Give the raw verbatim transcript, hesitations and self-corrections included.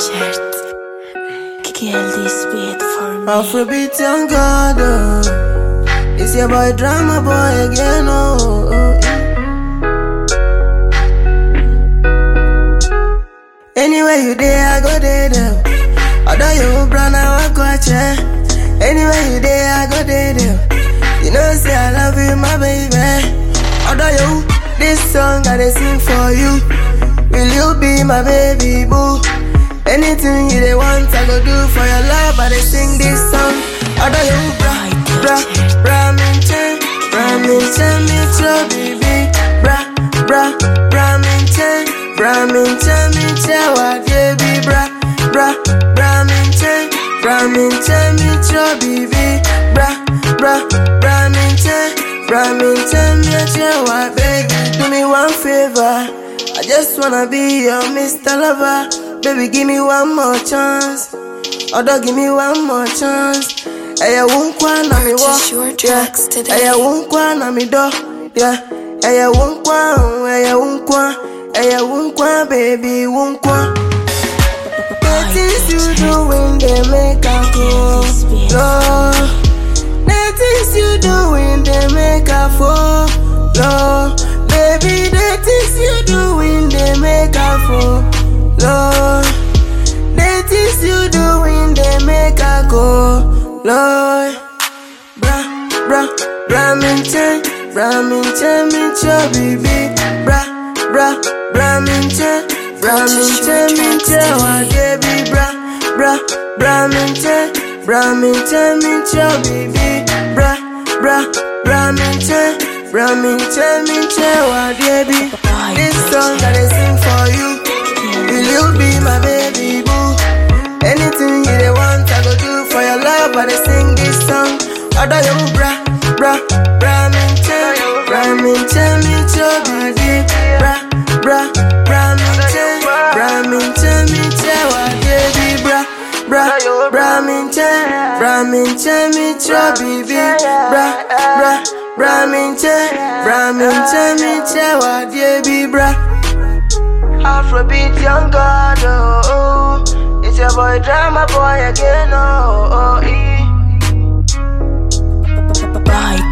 Richard, kill this beat for me. Afrobeat young God, oh. It's your boy Drama Boy again, oh, oh, oh. Anywhere you there, I go there, there. Although you brown, I walk watch ya. Anywhere you there, I go there, there. You know, say I love you, my baby. Although you, this song I dey sing for you. Will you be my baby boo? Anything you dey want, I go do for your love. I dey sing this song. Although you, bra, bra, bra, min chen, bra, min chen, me cho, baby. Bra, bra, bra, min chen, bra, min chen, me cho, what baby, bra, bra, bra, min chen, bra, min chen, me cho, baby. Bra, bra, bra, min chen, bra, min chen, me cho, what baby. Do me one favor, I just wanna be your Mister Lover. Baby, give me one more chance. Although give me one more chance. Hey, I won't qua na me walk. Yeah. Hey, I won't qua na me door. Yeah. Hey, I won't qua. Hey, I won't qua. Hey, I won't qua, baby, won't qua. The things you do when they make a go low. The things you do when they make a fall low. Baby, the things you do when they make a fall low. The things you do when they make a go low. Bra, bra, bra, min chen, bra, min chen, min cho, baby. Bra, bra, bra, min chen, bra, min chen, min cho, what baby. Bra, bra, bra, min chen, bra, min chen, min cho, baby. Bra, bra, bra, min chen, bra, min chen, min cho, what baby. This song that I sing for you. Will you be my baby boo? Anything you dey want, I go do for your love. I dey sing this song. Although you bra, bra, bra, min chen, bra, min chen, min cho, baby. Bra, bra, bra, min chen, bra, min chen, min cho, what baby. Bra, bra, bra, min chen, bra, min chen, min cho, baby. Bra, bra, bra, min chen, bra, min chen, min cho, what baby. Bra. Afrobeat young God, oh, oh. It's your boy Drama Boy again, oh, oh, e. Bye.